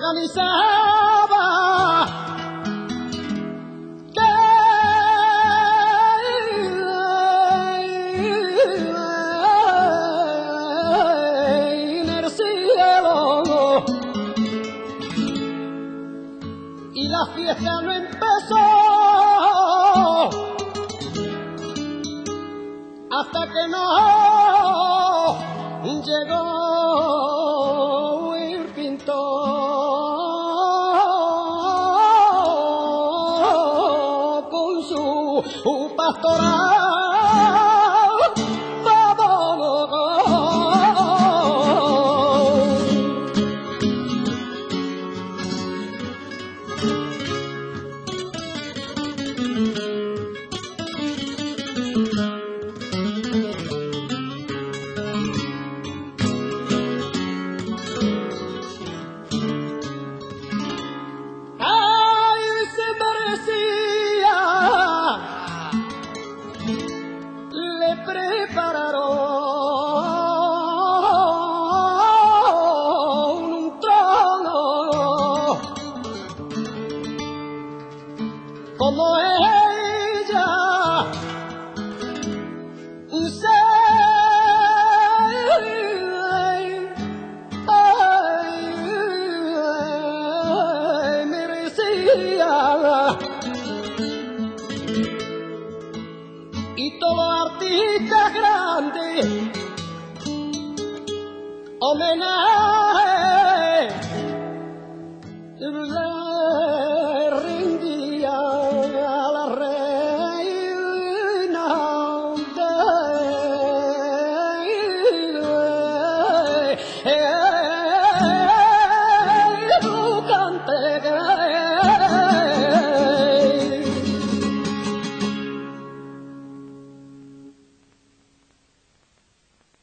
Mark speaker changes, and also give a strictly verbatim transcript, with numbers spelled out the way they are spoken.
Speaker 1: organizaba que en el cielo y la fiesta no empezó hasta que no llegó el pintor con su pastoral. Prepararon un trono como ella se merecía. Y todo artista grande homenaje